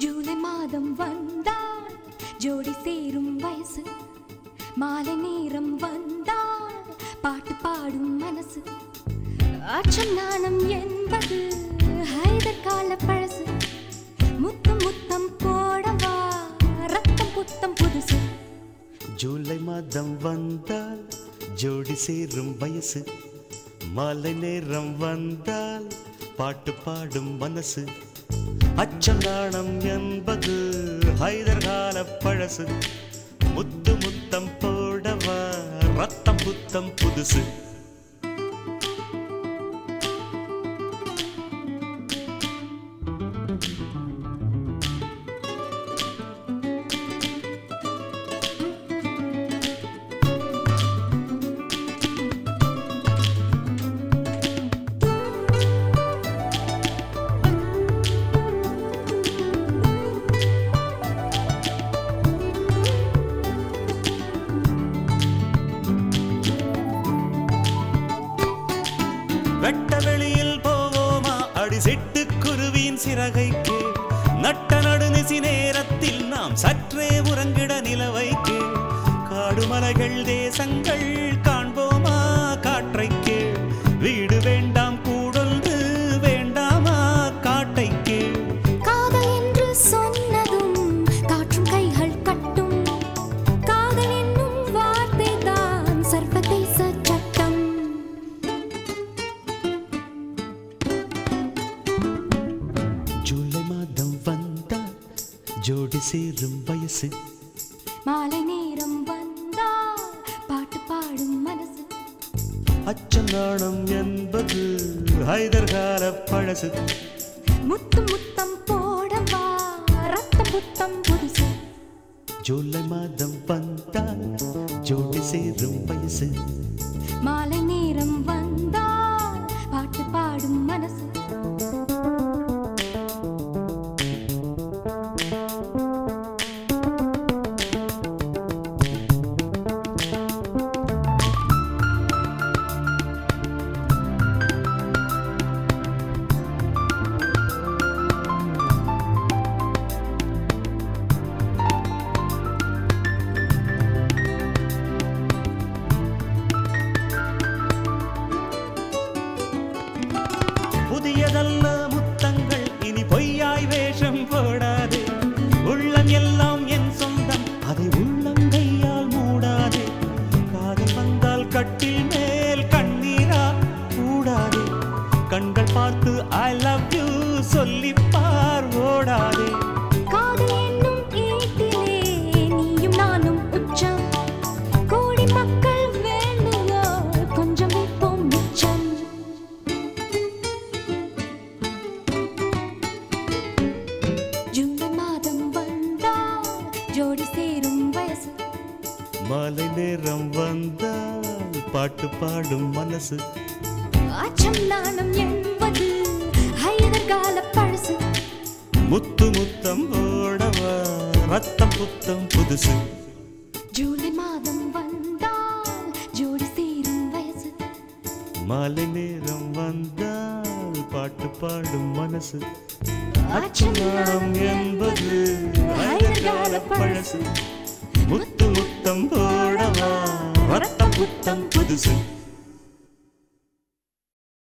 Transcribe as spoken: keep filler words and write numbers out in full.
ஜூலை மாதம் வந்தால் ஜோடி சேரும் வயசு, மாலை நேரம் வந்தால் பாட்டு பாடும் மனசு. அச்சம் நாணம் என்பது ஹைதர் கால பழசு, முத்தம் முத்தம் போடவா ரத்தம் புத்தம் புதுசு. ஜூலை மாதம் வந்தால் ஜோடி சேரும் வயசு, மாலை நேரம் வந்தால் பாட்டு பாடும் மனசு. அச்சம் நாணம் என்பது ஹைதர் கால பழசு, முத்து முத்தம் போடவா ரத்தம் புத்தம் புதுசு. வெட்ட வெளியில் போவோமா அடி சிட்டு குருவியின் சிறகைக்கு, நட்ட நடுநிசி நேரத்தில் நாம் சற்றே உறங்கிட நிலவைக்கு. காடுமலைகள் தேசங்கள் காண்போமா காற்றைக்கு, வீடு வேண்டாம் கூடொன்று வேண்டாமா காட்டைக்கு. காதல் என்று சொன்னதும் காற்றும் கைகள் கட்டும், காதல் என்னும் வார்த்தை தான் சர்வதேச சட்டம். ஜூலை மாதம் வந்தால் ஜோடி சேரும் வயசு, மாலை நேரம் வந்தால் பாட்டு பாடும் மனசு. அச்சம் நாணம் என்பது ஹைதர் கால பழசு, முத்து முத்தம் போடவா ரத்தம் புத்தம் புதுசு. ஜூலை மாதம் வந்தால் ஜோடி சேரும் வயசு, மாலை நேரம் வந்தால் பாட்டு பாடும் மனசு. புதியதல்ல முத்தங்கள் இனி பொய்யாய் வேஷம் போடாதே, உள்ளம் எல்லாம் என் சொந்தம் அதை உள்ளம் கையால் மூடாதே. காதல் வந்தால் கட்டில் மேல் கண்ணீரா கூடாதே, கண்கள் பார்த்து ஐ லவ் யூ சொல்லிப்பார் ஓடாதே. காதல் என்னும் ஈட்டிலே நீயும் நானும் உச்சம், கோடி மக்கள் வேண்டுங்க கொஞ்சம் வைப்போம் மிச்சம். ஜூலை மாதம் வந்தால் ஜோடி சேரும் வயசு, மாலை நேரம் வந்தால் பாட்டு பாடும் மனசு. அச்சம் நாணம் என்பது ஹைதர் கால பழசு, முத்து முத்தம் போடவா ரத்தம் புத்தம் புதுசு. ஜூலை மாதம் வந்தால் ஜோடி சேரும் வயசு, மாலை நேரம் வந்தால் பாட்டு பாடும் மனசு. அச்சம் அச்சம் என்பது ஹைதர் கால பழசு, முத்து முத்தம் போடவா ரத்தம் புத்தம் புதுசு.